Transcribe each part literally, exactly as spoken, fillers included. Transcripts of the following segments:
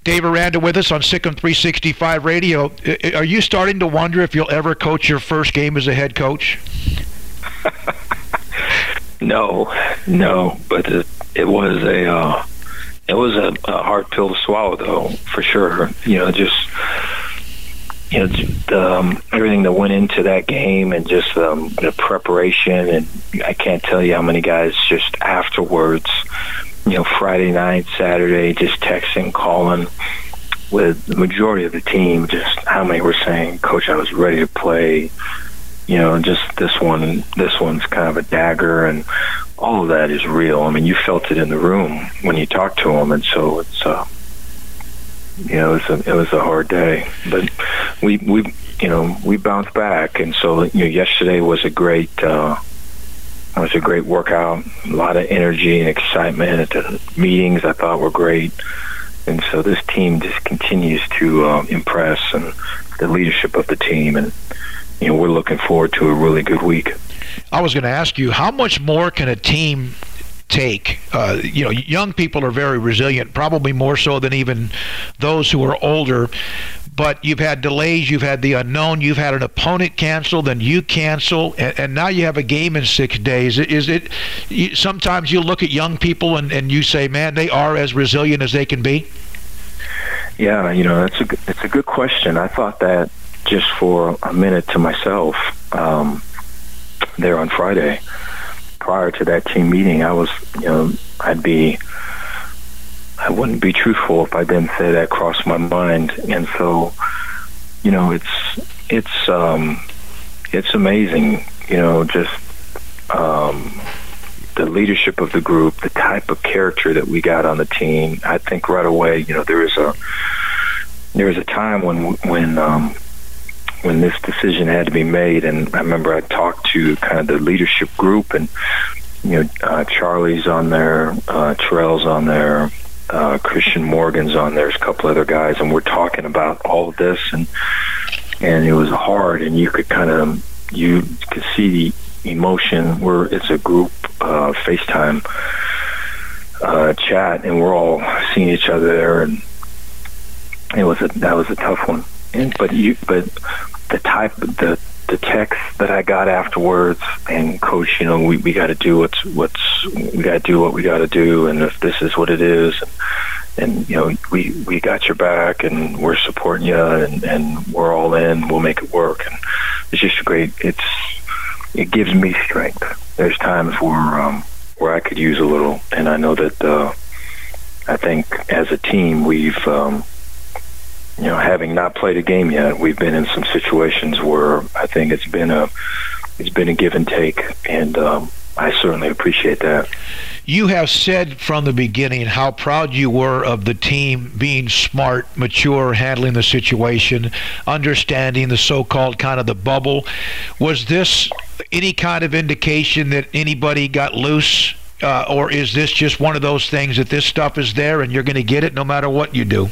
Dave Aranda with us on Sikkim three sixty-five Radio. Are you starting to wonder if you'll ever coach your first game as a head coach? no, no, but it, it was a uh, it was a, a hard pill to swallow, though, for sure. You know, just you know the, um, everything that went into that game, and just um, the preparation, and I can't tell you how many guys just afterwards. You know, Friday night, Saturday, just texting, calling with the majority of the team, just how many were saying, Coach, I was ready to play. You know, just this one, this one's kind of a dagger, and all of that is real. I mean, you felt it in the room when you talked to them, and so it's, uh, you know, it was a, it was a hard day. But we, we, you know, we bounced back, and so, you know, yesterday was a great, uh, It was a great workout, a lot of energy and excitement. The meetings I thought were great. And so this team just continues to uh, impress, and the leadership of the team. And, you know, we're looking forward to a really good week. I was going to ask you, how much more can a team take? Uh, you know, young people are very resilient, probably more so than even those who are older. But you've had delays, you've had the unknown, you've had an opponent cancel, then you cancel, and, and now you have a game in six days. Is it? You, sometimes you look at young people and, and you say, man, they are as resilient as they can be? Yeah, you know, that's a, it's a good question. I thought that just for a minute to myself um, there on Friday. Prior to that team meeting, I was, you know, I'd be... I wouldn't be truthful if I didn't say that crossed my mind. And so, you know, it's it's um, it's amazing, you know, just um, the leadership of the group, the type of character that we got on the team. I think right away, you know, there was a there was a time when when um, when this decision had to be made, and I remember I talked to kind of the leadership group, and you know, uh, Charlie's on there, uh, Terrell's on there. Uh, Christian Morgan's on there, there's a couple other guys, and we're talking about all of this, and and it was hard, and you could kind of you could see the emotion. We're it's a group uh, FaceTime uh, chat, and we're all seeing each other there, and it was a that was a tough one. And but you but the type the the text that I got afterwards, and Coach, you know, we, we got to do what's what's we got to do what we got to do, and if this is what it is, and, and you know, we we got your back, and we're supporting you, and, and we're all in. We'll make it work, and it's just great. It's it gives me strength. There's times where um, where I could use a little, and I know that uh, I think as a team we've. Um, You know, having not played a game yet, we've been in some situations where I think it's been a it's been a give and take, and um, I certainly appreciate that. You have said from the beginning how proud you were of the team being smart, mature, handling the situation, understanding the so-called kind of the bubble. Was this any kind of indication that anybody got loose, uh, or is this just one of those things that this stuff is there and you're going to get it no matter what you do?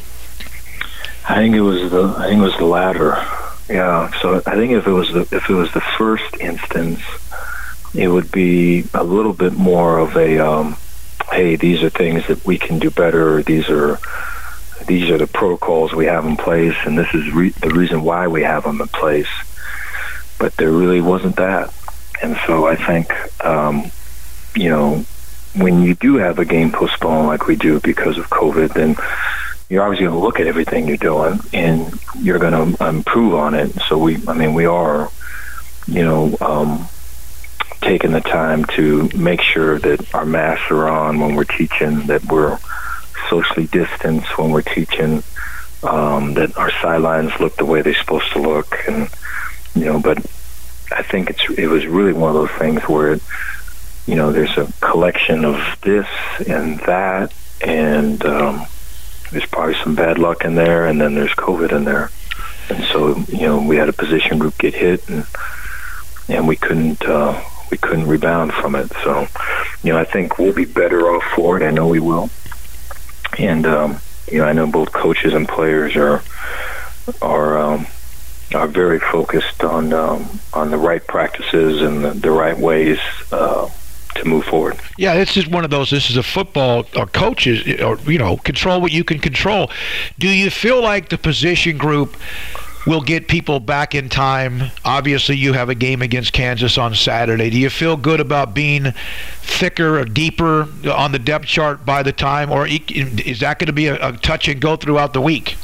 I think it was the I think it was the latter. Yeah. So I think if it was the if it was the first instance, it would be a little bit more of a um, hey, these are things that we can do better. These are these are the protocols we have in place, and this is re- the reason why we have them in place. But there really wasn't that, and so I think um, you know, when you do have a game postponed like we do because of COVID, then you're obviously going to look at everything you're doing, and you're going to improve on it. So we, I mean, we are, you know, um, taking the time to make sure that our masks are on when we're teaching, that we're socially distanced when we're teaching, um, that our sidelines look the way they're supposed to look, and you know. But I think it's it was really one of those things where, it, you know, there's a collection of this and that, and um, there's probably some bad luck in there, and then there's COVID in there. And so, you know, we had a position group get hit, and and we couldn't uh, we couldn't rebound from it. So, you know, I think we'll be better off for it. I know we will. And um, you know, I know both coaches and players are are um, are very focused on um, on the right practices and the, the right ways uh, to move forward. Yeah, it's just one of those. This is a football or coaches, or you know, control what you can control. Do you feel like the position group will get people back in time? Obviously, you have a game against Kansas on Saturday. Do you feel good about being thicker or deeper on the depth chart by the time, or is that going to be a, a touch and go throughout the week?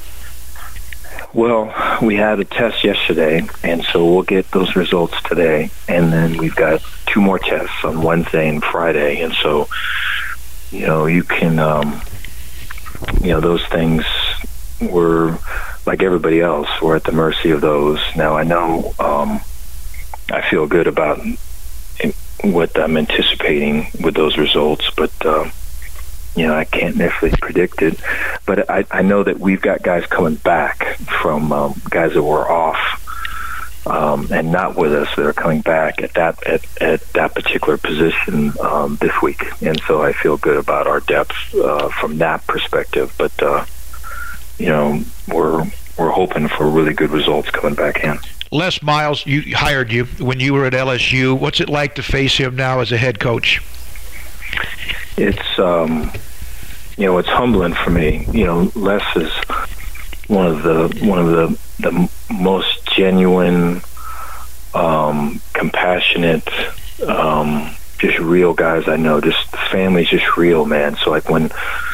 Well, we had a test yesterday, and so we'll get those results today, and then we've got two more tests on Wednesday and Friday, and so, you know, you can, um, you know, those things were, like everybody else, we're at the mercy of those. Now, I know um, I feel good about what I'm anticipating with those results, but, uh, you know, I can't necessarily predict it. But I, I know that we've got guys coming back from um, guys that were off um, and not with us that are coming back at that at, at that particular position um, this week. And so I feel good about our depth uh, from that perspective. But, uh, you know, we're we're hoping for really good results coming back in. Les Miles, you hired you when you were at L S U. What's it like to face him now as a head coach? It's, um, you know, it's humbling for me. You know, Les is one of the one of the the most genuine, um, compassionate, um, just real guys I know. Just the family's just real, man. So like when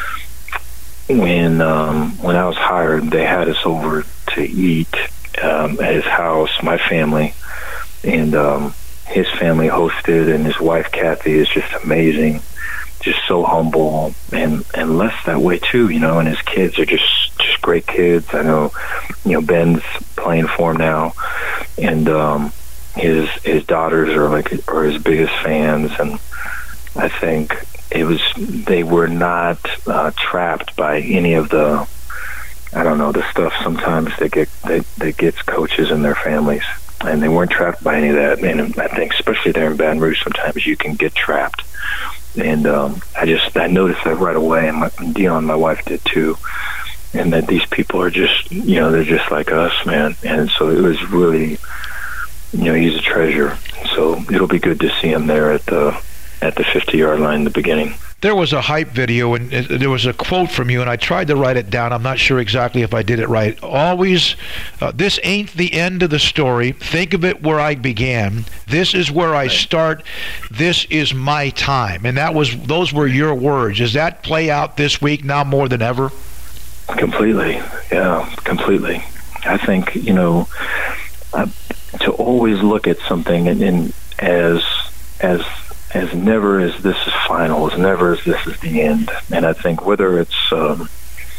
when um, when I was hired, they had us over to eat um, at his house, my family, and um, his family hosted, and his wife Kathy is just amazing. Just so humble, and and Les that way too, you know. And his kids are just just great kids. I know, you know, Ben's playing for him now, and um, his his daughters are like are his biggest fans. And I think it was they were not uh, trapped by any of the I don't know the stuff sometimes that get that, that gets coaches and their families, and they weren't trapped by any of that. And I think especially there in Baton Rouge, sometimes you can get trapped. And um, I just I noticed that right away, and my, Dion, my wife, did too. And that these people are just, you know, they're just like us, man. And so it was really, you know, he's a treasure. So it'll be good to see him there at the at the fifty-yard line in the beginning. There was a hype video, and there was a quote from you, and I tried to write it down. I'm not sure exactly if I did it right. Always, uh, this ain't the end of the story. Think of it where I began. This is where I start. This is my time. And that was those were your words. Does that play out this week now more than ever? Completely. Yeah, completely. I think, you know, uh, to always look at something and, and as as as never as this is final, as never as this is the end. And I think whether it's, um,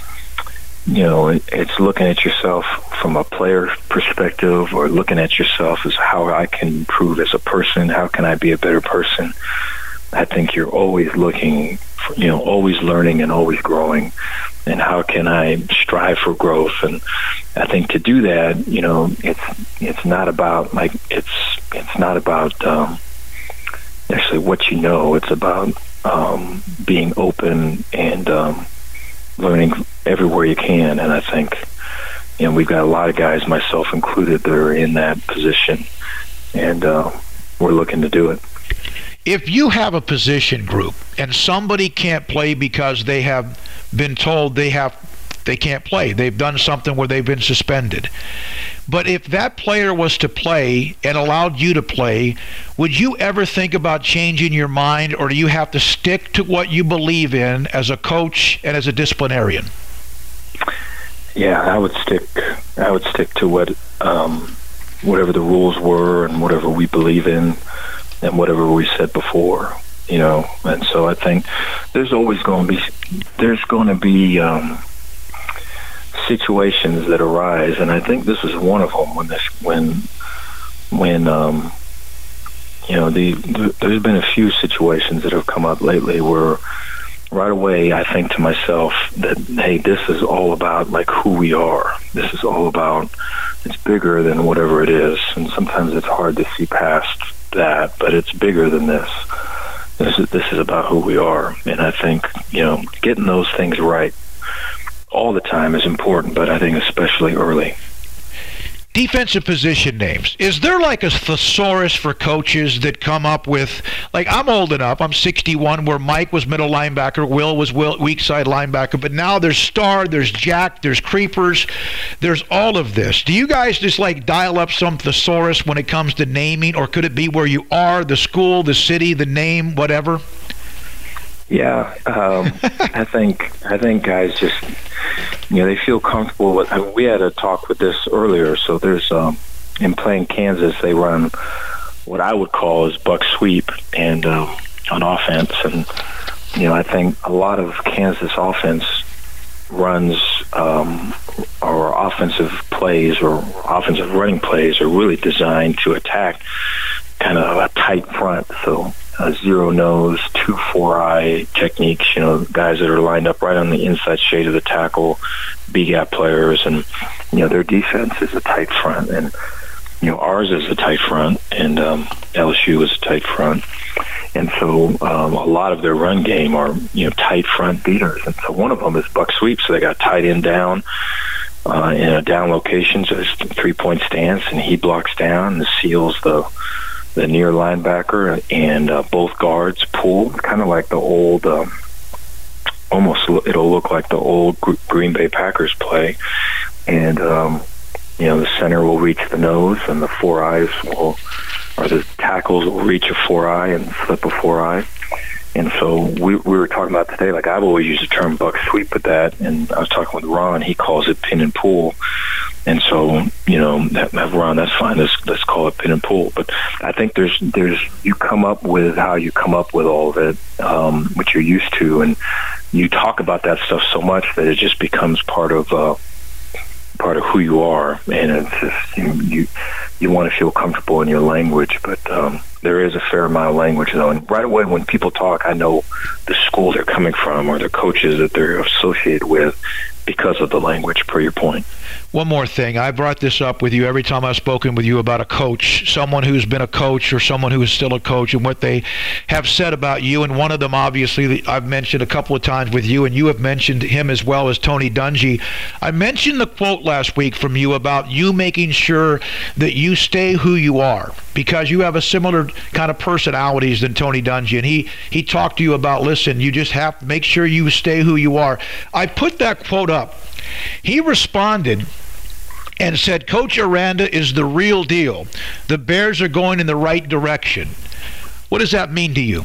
you know, it, it's looking at yourself from a player perspective or looking at yourself as how I can improve as a person, how can I be a better person, I think you're always looking, for, you know, always learning and always growing. And how can I strive for growth? And I think to do that, you know, it's it's not about, like, it's, it's not about, um, actually what you know. It's about um, being open and um, learning everywhere you can. And I think, you know, we've got a lot of guys, myself included, that are in that position, and uh, we're looking to do it. If you have a position group and somebody can't play because they have been told they have they can't play, they've done something where they've been suspended, but if that player was to play and allowed you to play, would you ever think about changing your mind, or do you have to stick to what you believe in as a coach and as a disciplinarian? Yeah, I would stick. I would stick to what, um, whatever the rules were, and whatever we believe in, and whatever we said before. You know, and so I think there's always going to be there's going to be. Um, situations that arise, and I think this is one of them. When this, when, when, um, you know, the, the there's been a few situations that have come up lately where, right away, I think to myself that, hey, this is all about like who we are. This is all about. It's bigger than whatever it is, and sometimes it's hard to see past that, but it's bigger than this. This is this is about who we are, and I think, you know, getting those things right all the time is important, but I think especially early. defensive position names. Is there like a thesaurus for coaches that come up with, like, I'm old enough, I'm sixty-one, where Mike was middle linebacker, Will was Will, weak side linebacker, but now there's star, there's jack, there's creepers, there's all of this. Do you guys just like dial up some thesaurus when it comes to naming, or could it be where you are, the school, the city, the name, whatever? Yeah, um, I think I think guys just, you know, they feel comfortable with. I mean, we had a talk with this earlier. So there's um, in playing Kansas, they run what I would call is buck sweep and um, on offense, and you know, I think a lot of Kansas offense runs um, or offensive plays or offensive running plays are really designed to attack kind of a tight front. So uh, zero nose, two four eye techniques, you know, guys that are lined up right on the inside shade of the tackle, B-gap players, and, you know, their defense is a tight front. And, you know, ours is a tight front, and um, L S U is a tight front. And so um, a lot of their run game are, you know, tight front beaters. And so one of them is buck sweep, so they got tight end down uh, in a down location, so it's three-point stance, and he blocks down and seals the the near linebacker, and uh, both guards pull, kind of like the old, um, almost it'll look like the old Green Bay Packers play. And, um, you know, the center will reach the nose, and the four eyes will, or the tackles will reach a four eye and flip a four eye. And so we, we were talking about today, like I've always used the term buck sweep with that, and I was talking with Ron, he calls it pin and pull. And so, you know, that, that Ron, that's fine. Let's let's call it pin and pull. But I think there's there's you come up with how you come up with all of it, um, which you're used to, and you talk about that stuff so much that it just becomes part of uh, part of who you are, and it's just you you, you want to feel comfortable in your language. But um, there is a fair amount of language, though, and right away when people talk, I know the school they're coming from or the coaches that they're associated with because of the language, per your point. One more thing. I brought this up with you every time I've spoken with you about a coach, someone who's been a coach or someone who is still a coach, and what they have said about you. And one of them, obviously, I've mentioned a couple of times with you, and you have mentioned him as well, as Tony Dungy. I mentioned the quote last week from you about you making sure that you stay who you are, because you have a similar kind of personalities than Tony Dungy. And he, he talked to you about, listen, you just have to make sure you stay who you are. I put that quote up. He responded and said, Coach Aranda is the real deal. The Bears are going in the right direction. What does that mean to you?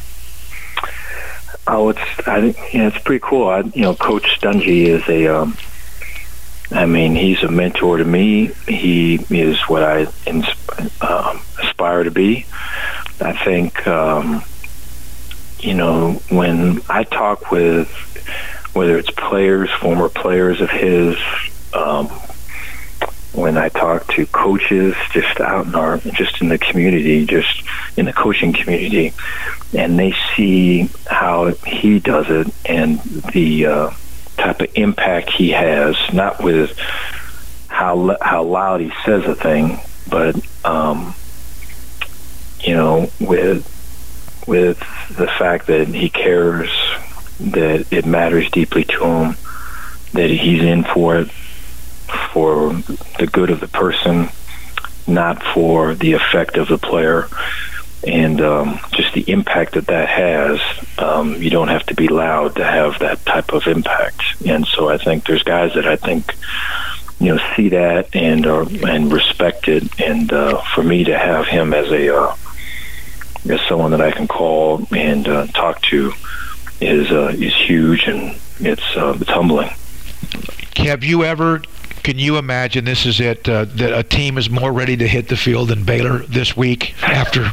Oh, it's I think yeah, it's pretty cool. I, you know, Coach Dungy is a, um, I mean, he's a mentor to me. He is what I insp- um, aspire to be. I think, um, you know, when I talk with, whether it's players, former players of his, um, when I talk to coaches just out in our, just in the community, just in the coaching community, and they see how he does it and the uh, type of impact he has, not with how how loud he says a thing, but um, you know, with with the fact that he cares, that it matters deeply to him, that he's in for it for the good of the person, not for the effect of the player. And um, just the impact that that has, um, you don't have to be loud to have that type of impact. And so I think there's guys that I think, you know, see that and uh, and respect it. And uh, for me to have him as a uh, as someone that I can call and uh, talk to is uh, is huge, and it's uh, it's humbling. Have you ever? Can you imagine, this is it, uh, that a team is more ready to hit the field than Baylor this week after?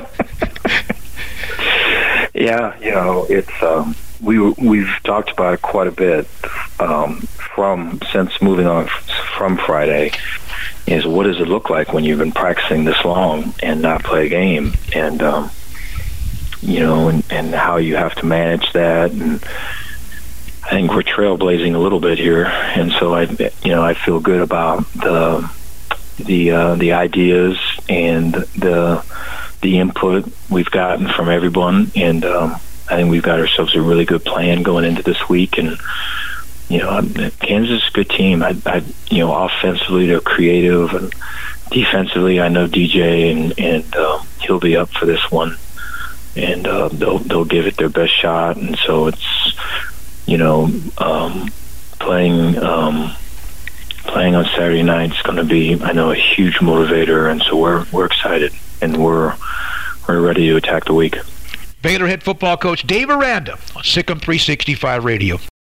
Yeah, you know, it's um, we we've talked about it quite a bit um, from since moving on from Friday. Is what does it look like when you've been practicing this long and not play a game, and um, you know, and, and how you have to manage that. And I think we're trailblazing a little bit here, and so I, you know, I feel good about the the uh, the ideas and the the input we've gotten from everyone, and um, I think we've got ourselves a really good plan going into this week. And you know, Kansas is a good team. I, I, you know, offensively they're creative, and defensively I know D J and and um, he'll be up for this one, and uh, they'll they'll give it their best shot. And so it's, you know, um, playing um, playing on Saturday night is going to be, I know, a huge motivator, and so we're we're excited and we're we're ready to attack the week. Baylor head football coach Dave Aranda on Sikkim three sixty-five Radio.